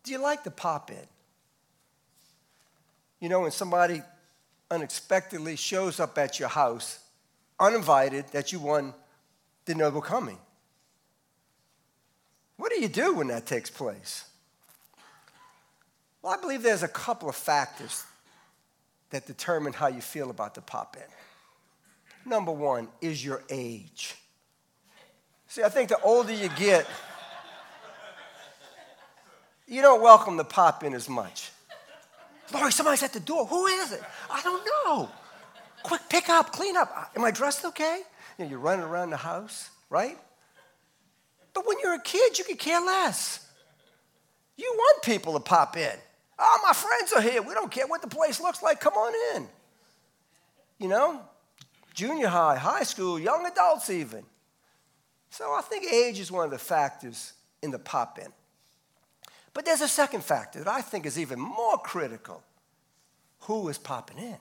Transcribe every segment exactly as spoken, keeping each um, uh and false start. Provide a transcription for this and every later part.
Do you like to pop in? You know, when somebody unexpectedly shows up at your house, uninvited, that you one didn't know were coming. What do you do when that takes place? Well, I believe there's a couple of factors that determine how you feel about the pop-in. Number one is your age. See, I think the older you get, you don't welcome the pop-in as much. Lori, somebody's at the door. Who is it? I don't know. Quick, pick up, clean up. Am I dressed okay? You know, you're running around the house, right? But when you're a kid, you could care less. You want people to pop in. Oh, my friends are here. We don't care what the place looks like. Come on in. You know, junior high, high school, young adults even. So I think age is one of the factors in the pop-in. But there's a second factor that I think is even more critical. Who is popping in? Amen.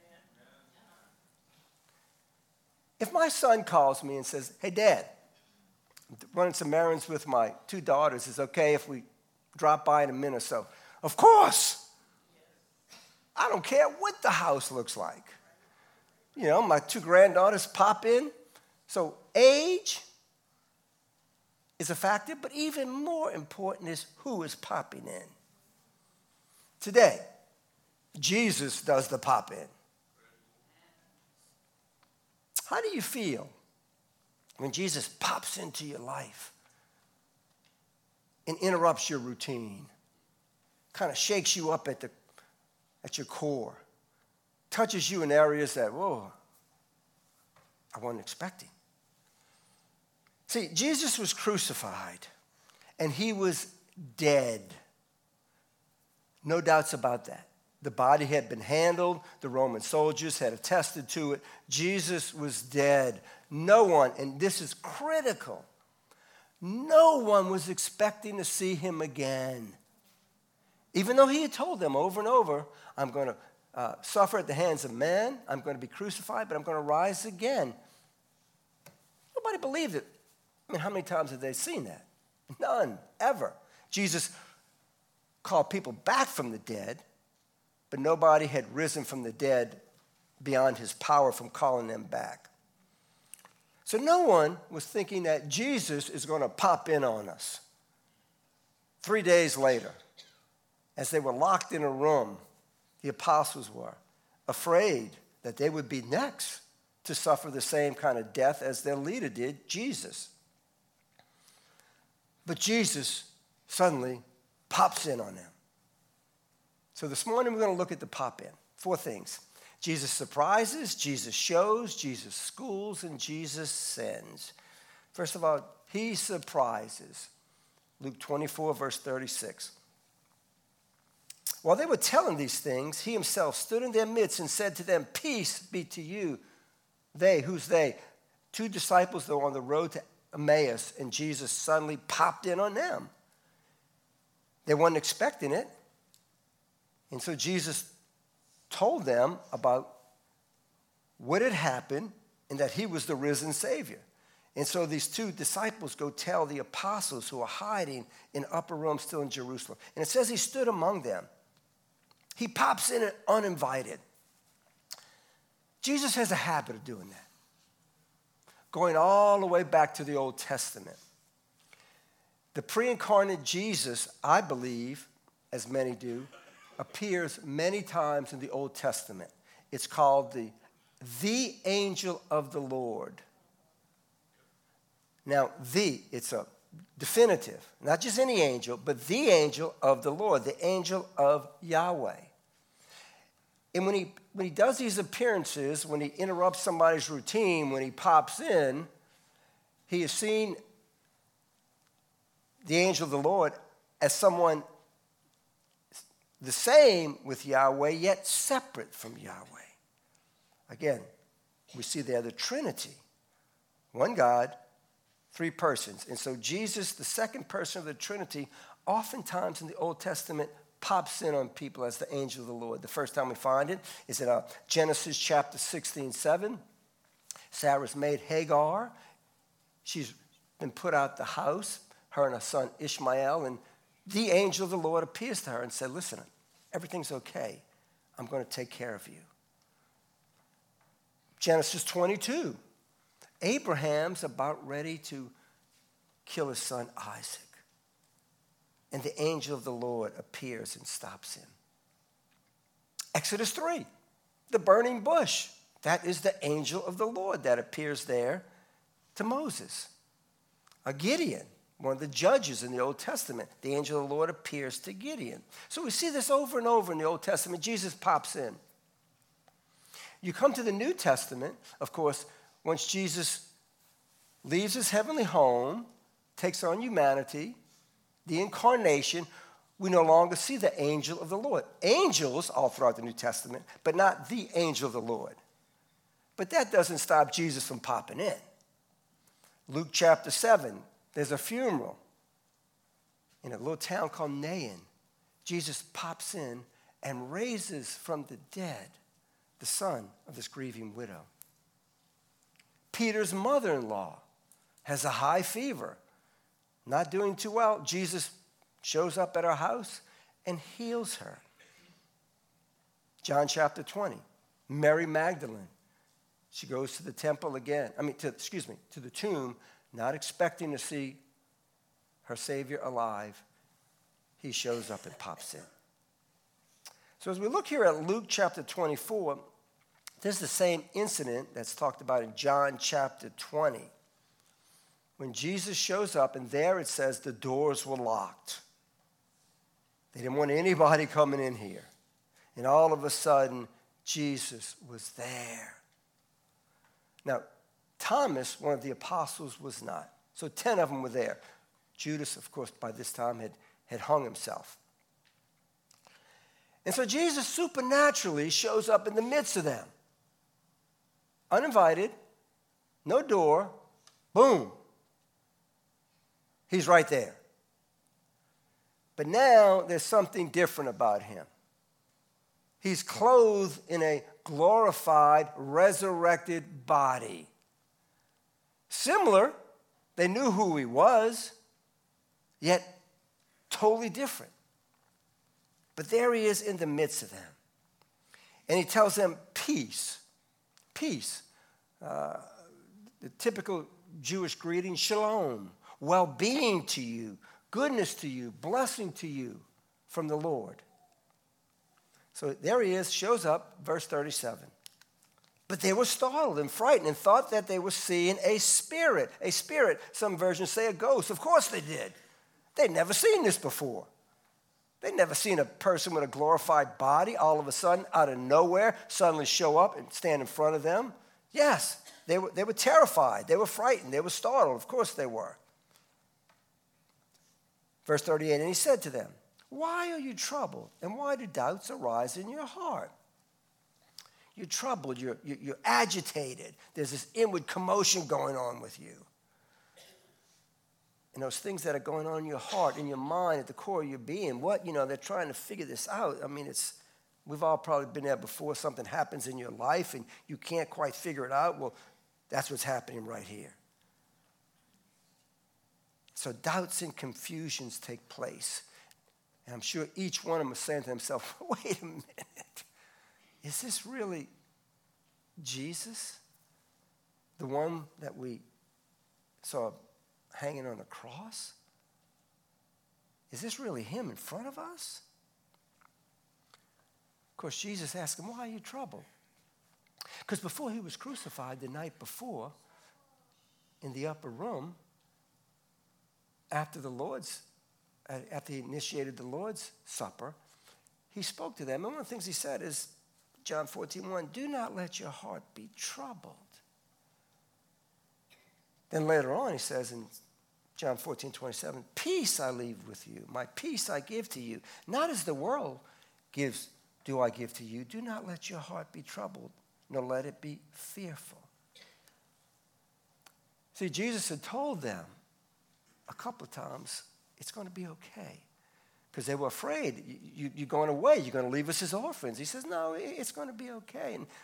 If my son calls me and says, hey, Dad, I'm running some errands with my two daughters. Is it okay if we drop by in a minute or so? Of course. I don't care what the house looks like. You know, my two granddaughters pop in. So age is a factor, but even more important is who is popping in. Today, Jesus does the pop in. How do you feel when Jesus pops into your life and interrupts your routine, kind of shakes you up at the at your core, touches you in areas that, whoa, I wasn't expecting? See, Jesus was crucified, and he was dead. No doubts about that. The body had been handled. The Roman soldiers had attested to it. Jesus was dead. No one, and this is critical, no one was expecting to see him again. Even though he had told them over and over, I'm going to uh, suffer at the hands of man, I'm going to be crucified, but I'm going to rise again. Nobody believed it. I mean, how many times have they seen that? None, ever. Jesus called people back from the dead, but nobody had risen from the dead beyond his power from calling them back. So no one was thinking that Jesus is going to pop in on us. Three days later, as they were locked in a room, the apostles were afraid that they would be next to suffer the same kind of death as their leader did, Jesus. But Jesus suddenly pops in on them. So this morning we're going to look at the pop-in. Four things. Jesus surprises, Jesus shows, Jesus schools, and Jesus sends. First of all, he surprises. Luke twenty-four, verse thirty-six. While they were telling these things, he himself stood in their midst and said to them, peace be to you. They, who's they? Two disciples that were on the road to Emmaus, and Jesus suddenly popped in on them. They weren't expecting it. And so Jesus told them about what had happened and that he was the risen Savior. And so these two disciples go tell the apostles who are hiding in upper room still in Jerusalem. And it says he stood among them. He pops in uninvited. Jesus has a habit of doing that, going all the way back to the Old Testament. The pre-incarnate Jesus, I believe, as many do, appears many times in the Old Testament. It's called the, the angel of the Lord. Now, the, it's a definitive, not just any angel, but the angel of the Lord, the angel of Yahweh. And when he, when he does these appearances, when he interrupts somebody's routine, when he pops in, he is seen, the angel of the Lord, as someone the same with Yahweh, yet separate from Yahweh. Again, we see there the Trinity. One God, three persons. And so Jesus, the second person of the Trinity, oftentimes in the Old Testament pops in on people as the angel of the Lord. The first time we find it is in uh, Genesis chapter sixteen, seven. Sarah's maid Hagar, she's been put out the house, her and her son Ishmael, and the angel of the Lord appears to her and said, listen, everything's okay. I'm going to take care of you. Genesis twenty-two. Abraham's about ready to kill his son Isaac. And the angel of the Lord appears and stops him. Exodus three. The burning bush. That is the angel of the Lord that appears there to Moses. A Gideon, one of the judges in the Old Testament, the angel of the Lord appears to Gideon. So we see this over and over in the Old Testament. Jesus pops in. You come to the New Testament, of course, once Jesus leaves his heavenly home, takes on humanity, the incarnation, we no longer see the angel of the Lord. Angels all throughout the New Testament, but not the angel of the Lord. But that doesn't stop Jesus from popping in. Luke chapter seven, there's a funeral in a little town called Nain. Jesus pops in and raises from the dead the son of this grieving widow. Peter's mother-in-law has a high fever, not doing too well. Jesus shows up at her house and heals her. John chapter twenty, Mary Magdalene. She goes to the temple again, I mean, to, excuse me, to the tomb, not expecting to see her Savior alive. He shows up and pops in. So as we look here at Luke chapter twenty-four, this is the same incident that's talked about in John chapter twenty. When Jesus shows up, and there it says the doors were locked. They didn't want anybody coming in here. And all of a sudden, Jesus was there. Now, Thomas, one of the apostles, was not. So ten of them were there. Judas, of course, by this time had, had hung himself. And so Jesus supernaturally shows up in the midst of them. Uninvited, no door, boom. He's right there. But now there's something different about him. He's clothed in a glorified, resurrected body. Similar, they knew who he was, yet totally different. But there he is in the midst of them. And he tells them, peace, peace. Uh, the typical Jewish greeting, shalom, well-being to you, goodness to you, blessing to you from the Lord. So there he is, shows up, verse thirty-seven. But they were startled and frightened and thought that they were seeing a spirit. A spirit, some versions say a ghost. Of course they did. They'd never seen this before. They'd never seen a person with a glorified body all of a sudden, out of nowhere, suddenly show up and stand in front of them. Yes, they were, they were terrified. They were frightened. They were startled. Of course they were. Verse thirty-eight, and he said to them, why are you troubled, and why do doubts arise in your heart? You're troubled. You're, you're agitated. There's this inward commotion going on with you. And those things that are going on in your heart, in your mind, at the core of your being, what, you know, they're trying to figure this out. I mean, it's, we've all probably been there before. Something happens in your life and you can't quite figure it out. Well, that's what's happening right here. So doubts and confusions take place. And I'm sure each one of them is saying to themselves, wait a minute. Is this really Jesus? The one that we saw hanging on the cross? Is this really him in front of us? Of course, Jesus asked him, why are you troubled? Because before he was crucified the night before, in the upper room, after the Lord's, after he initiated the Lord's Supper, he spoke to them. And one of the things he said is, John fourteen one, do not let your heart be troubled. Then later on he says in John fourteen twenty-seven, peace I leave with you, my peace I give to you. Not as the world gives, do I give to you. Do not let your heart be troubled, nor let it be fearful. See, Jesus had told them a couple of times, it's going to be okay. Because they were afraid, you, you're going away, you're going to leave us as orphans. He says, no, it's going to be okay. And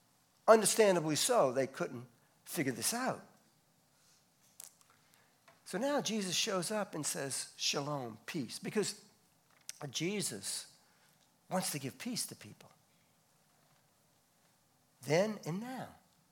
understandably so, they couldn't figure this out. So now Jesus shows up and says, shalom, peace. Because Jesus wants to give peace to people. Then and now.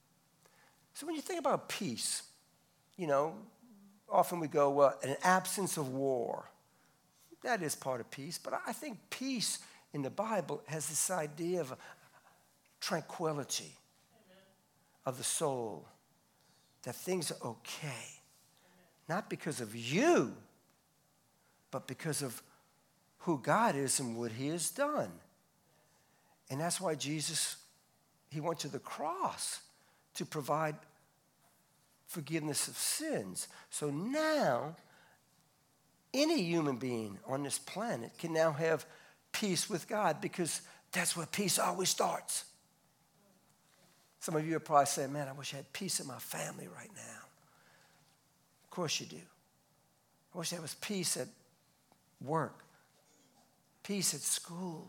So when you think about peace, you know, often we go, well, an absence of war. That is part of peace. But I think peace in the Bible has this idea of tranquility of the soul, that things are okay. Not because of you, but because of who God is and what he has done. And that's why Jesus, he went to the cross to provide forgiveness of sins. So now, any human being on this planet can now have peace with God, because that's where peace always starts. Some of you are probably saying, man, I wish I had peace in my family right now. Of course you do. I wish there was peace at work, peace at school.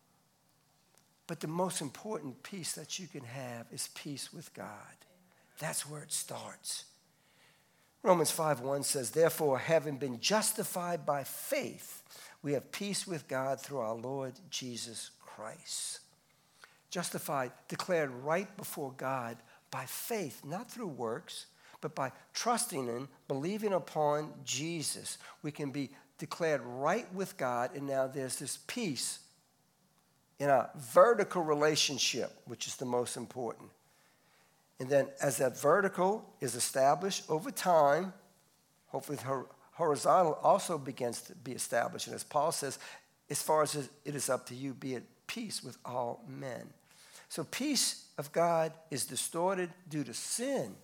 But the most important peace that you can have is peace with God. That's where it starts. Romans five one says, therefore, having been justified by faith, we have peace with God through our Lord Jesus Christ. Justified, declared right before God by faith, not through works, but by trusting in, believing upon Jesus. We can be declared right with God, and now there's this peace in a vertical relationship, which is the most important. And then as that vertical is established over time, hopefully the horizontal also begins to be established. And as Paul says, as far as it is up to you, be at peace with all men. So peace of God is distorted due to sin.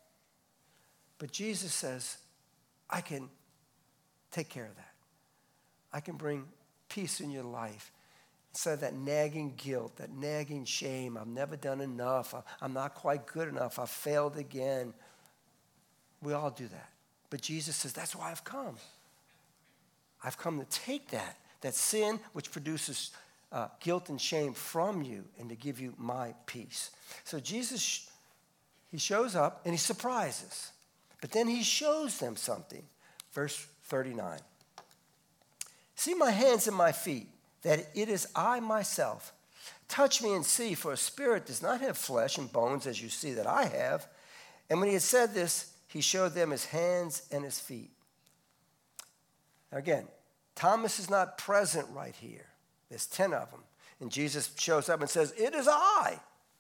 But Jesus says, I can take care of that. I can bring peace in your life. Instead of that nagging guilt, that nagging shame, I've never done enough, I'm not quite good enough, I failed again. We all do that. But Jesus says, that's why I've come. I've come to take that, that sin which produces uh, guilt and shame from you, and to give you my peace. So Jesus, he shows up and he surprises. But then he shows them something. Verse thirty-nine. See my hands and my feet, that it is I myself. Touch me and see, for a spirit does not have flesh and bones as you see that I have. And when he had said this, he showed them his hands and his feet. Now again, Thomas is not present right here. There's ten of them. And Jesus shows up and says, it is I.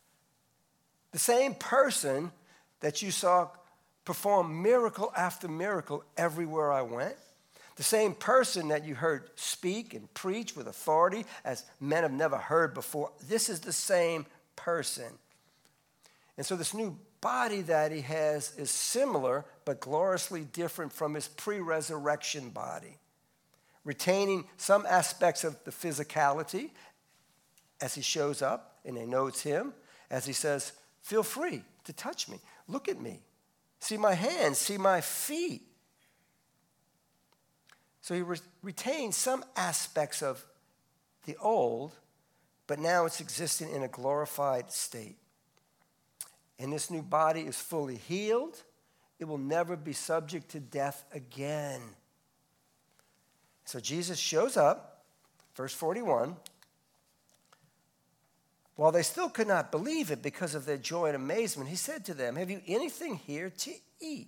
The same person that you saw perform miracle after miracle everywhere I went. The same person that you heard speak and preach with authority as men have never heard before. This is the same person. And so this new body that he has is similar but gloriously different from his pre-resurrection body, retaining some aspects of the physicality as he shows up and they know it's him, as he says, feel free to touch me. Look at me. See my hands, see my feet. So he re- retains some aspects of the old, but now it's existing in a glorified state. And this new body is fully healed. It will never be subject to death again. So Jesus shows up, verse forty-one. While they still could not believe it because of their joy and amazement, he said to them, have you anything here to eat?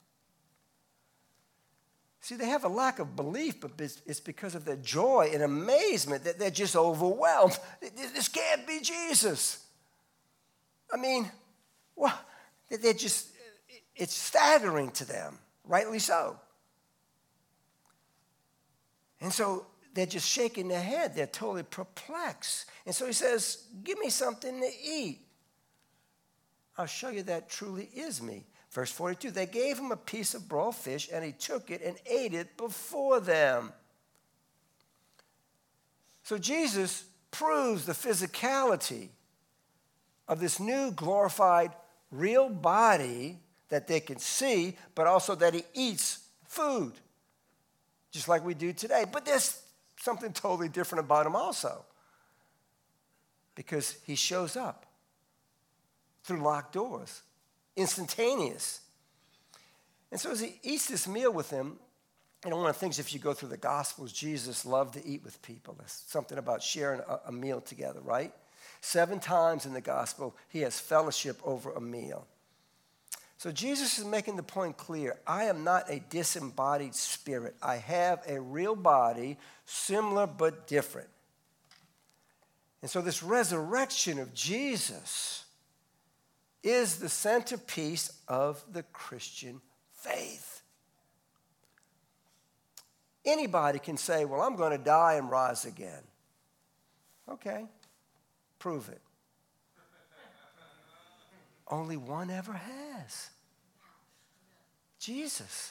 See, they have a lack of belief, but it's because of their joy and amazement that they're just overwhelmed. This can't be Jesus. I mean, well, they're just, it's staggering to them, rightly so. And so they're just shaking their head. They're totally perplexed. And so he says, give me something to eat. I'll show you that truly is me. Verse forty-two, they gave him a piece of broiled fish, and he took it and ate it before them. So Jesus proves the physicality of this new glorified real body that they can see, but also that he eats food, just like we do today. But there's something totally different about him also, because he shows up through locked doors. Instantaneous. And so as he eats this meal with them, you know, one of the things, if you go through the Gospels, Jesus loved to eat with people. There's something about sharing a, a meal together, right? Seven times in the Gospel, he has fellowship over a meal. So Jesus is making the point clear. I am not a disembodied spirit. I have a real body, similar but different. And so this resurrection of Jesus is the centerpiece of the Christian faith. Anybody can say, well, I'm going to die and rise again. Okay, prove it. Only one ever has. Jesus.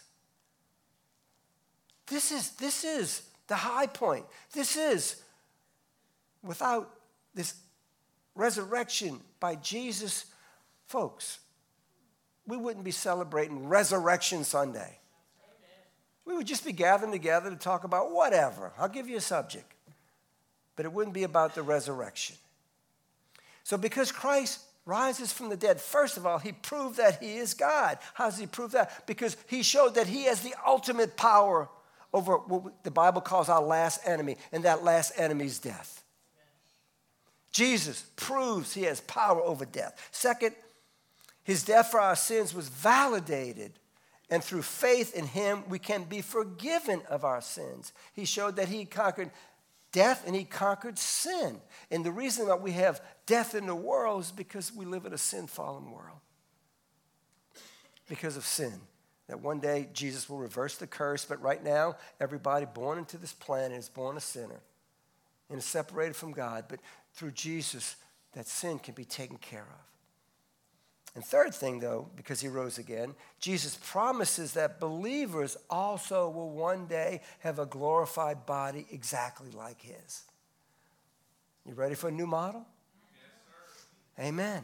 This is, this is the high point. This is, without this resurrection by Jesus, folks, we wouldn't be celebrating Resurrection Sunday. We would just be gathering together to talk about whatever. I'll give you a subject. But it wouldn't be about the resurrection. So because Christ rises from the dead, first of all, he proved that he is God. How does he prove that? Because he showed that he has the ultimate power over what the Bible calls our last enemy, and that last enemy is death. Jesus proves he has power over death. Second, his death for our sins was validated. And through faith in him, we can be forgiven of our sins. He showed that he conquered death and he conquered sin. And the reason that we have death in the world is because we live in a sin-fallen world. Because of sin. That one day Jesus will reverse the curse, but right now, everybody born into this planet is born a sinner and is separated from God. But through Jesus, that sin can be taken care of. And third thing, though, because he rose again, Jesus promises that believers also will one day have a glorified body exactly like his. You ready for a new model? Yes, sir. Amen.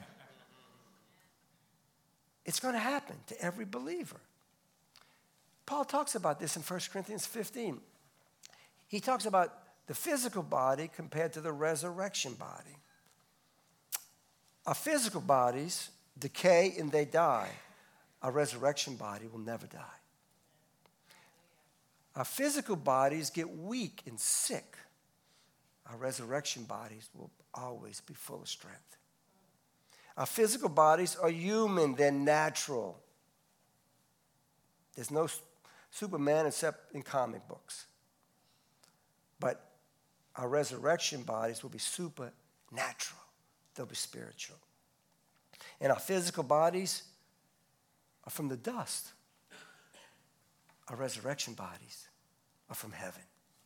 It's going to happen to every believer. Paul talks about this in First Corinthians fifteen. He talks about the physical body compared to the resurrection body. Our physical bodies decay and they die. Our resurrection body will never die. Our physical bodies get weak and sick. Our resurrection bodies will always be full of strength. Our physical bodies are human, they're natural. There's no Superman except in comic books. But our resurrection bodies will be supernatural. They'll be spiritual. And our physical bodies are from the dust. Our resurrection bodies are from heaven.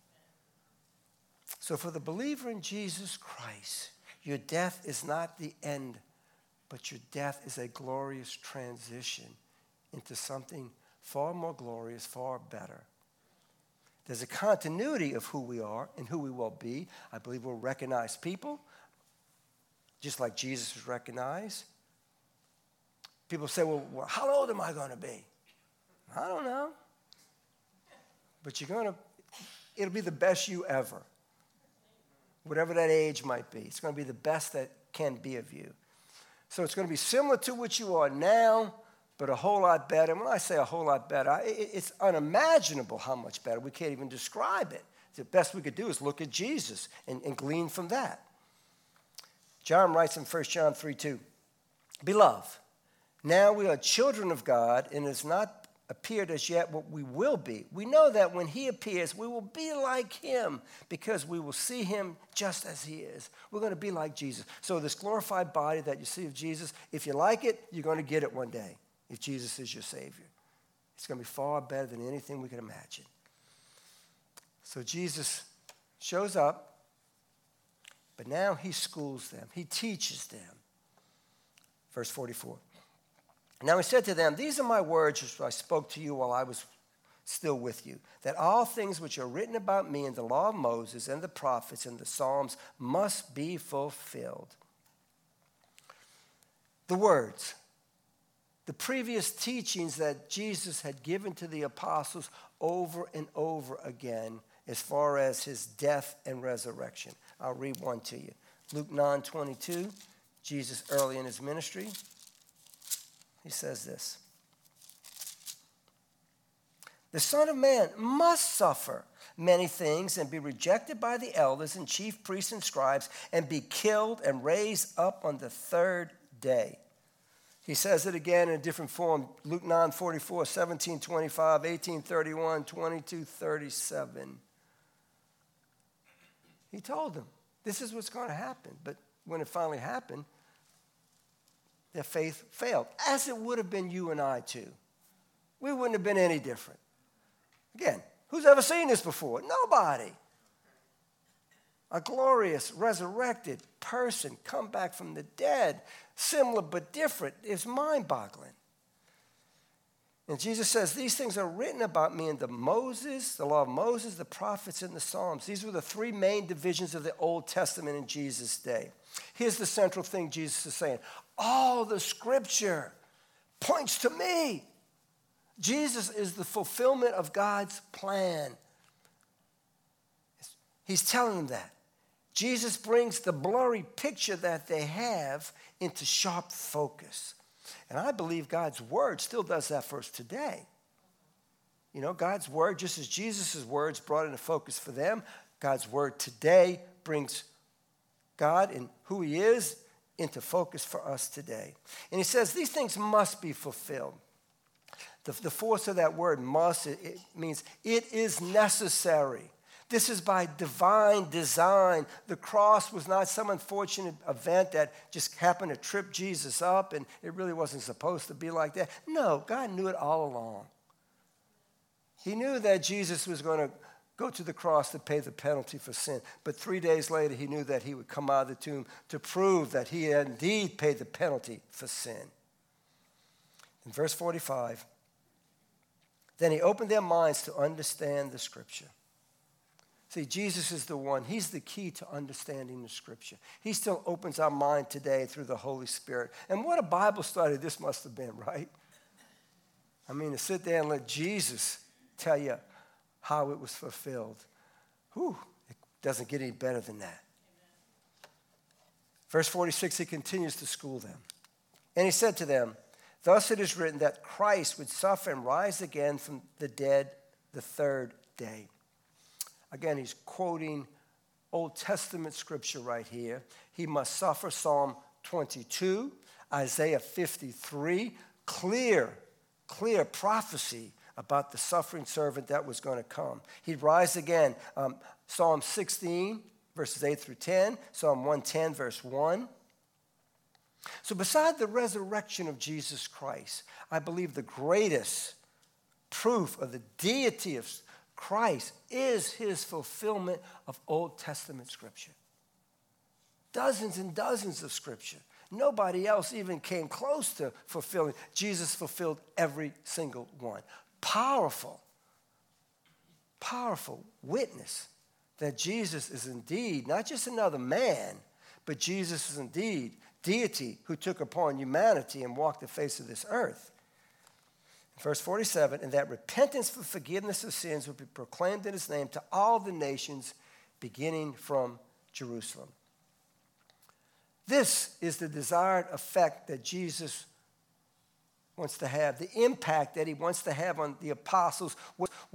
So for the believer in Jesus Christ, your death is not the end, but your death is a glorious transition into something far more glorious, far better. There's a continuity of who we are and who we will be. I believe we'll recognize people, just like Jesus was recognized. People say, well, well, how old am I going to be? I don't know. But you're going to, it'll be the best you ever. Whatever that age might be. It's going to be the best that can be of you. So it's going to be similar to what you are now, but a whole lot better. And when I say a whole lot better, it's unimaginable how much better. We can't even describe it. The best we could do is look at Jesus and, and glean from that. John writes in First John three two, Beloved, now we are children of God, and it has not appeared as yet what we will be. We know that when he appears, we will be like him because we will see him just as he is. We're going to be like Jesus. So this glorified body that you see of Jesus, if you like it, you're going to get it one day if Jesus is your Savior. It's going to be far better than anything we can imagine. So Jesus shows up, but now he schools them. He teaches them. Verse forty-four. Now he said to them, These are my words which I spoke to you while I was still with you, that all things which are written about me in the law of Moses and the prophets and the Psalms must be fulfilled. The words, the previous teachings that Jesus had given to the apostles over and over again as far as his death and resurrection. I'll read one to you. Luke nine twenty-two, Jesus early in his ministry. He says this. The Son of Man must suffer many things and be rejected by the elders and chief priests and scribes and be killed and raised up on the third day. He says it again in a different form. Luke nine forty-four, seventeen twenty-five, eighteen thirty-one, twenty-two thirty-seven. He told them, this is what's going to happen. But when it finally happened, their faith failed, as it would have been you and I too. We wouldn't have been any different. Again, who's ever seen this before? Nobody. A glorious, resurrected person come back from the dead, similar but different, is mind-boggling. And Jesus says, these things are written about me in the Moses, the law of Moses, the prophets, and the Psalms. These were the three main divisions of the Old Testament in Jesus' day. Here's the central thing Jesus is saying. All the scripture points to me. Jesus is the fulfillment of God's plan. He's telling them that. Jesus brings the blurry picture that they have into sharp focus. And I believe God's word still does that for us today. You know, God's word, just as Jesus' words brought into focus for them, God's word today brings God and who he is into focus for us today. And he says these things must be fulfilled. The, the force of that word must, it, it means it is necessary. This is by divine design. The cross was not some unfortunate event that just happened to trip Jesus up and it really wasn't supposed to be like that. No, God knew it all along. He knew that Jesus was going to go to the cross to pay the penalty for sin. But three days later, he knew that he would come out of the tomb to prove that he had indeed paid the penalty for sin. In verse forty-five, then he opened their minds to understand the scripture. See, Jesus is the one. He's the key to understanding the scripture. He still opens our mind today through the Holy Spirit. And what a Bible study this must have been, right? I mean, to sit there and let Jesus tell you how it was fulfilled. Whew, it doesn't get any better than that. Verse forty-six, he continues to school them. And he said to them, thus it is written that Christ would suffer and rise again from the dead the third day. Again, he's quoting Old Testament scripture right here. He must suffer, Psalm twenty-two, Isaiah fifty-three, clear, clear prophecy about the suffering servant that was going to come. He'd rise again, um, Psalm sixteen, verses eight through ten, Psalm one ten, verse one. So beside the resurrection of Jesus Christ, I believe the greatest proof of the deity of Christ is his fulfillment of Old Testament scripture. Dozens and dozens of scripture. Nobody else even came close to fulfilling. Jesus fulfilled every single one. Powerful, powerful witness that Jesus is indeed not just another man, but Jesus is indeed deity who took upon humanity and walked the face of this earth. Verse forty-seven, and that repentance for forgiveness of sins would be proclaimed in his name to all the nations, beginning from Jerusalem. This is the desired effect that Jesus wants to have, the impact that he wants to have on the apostles.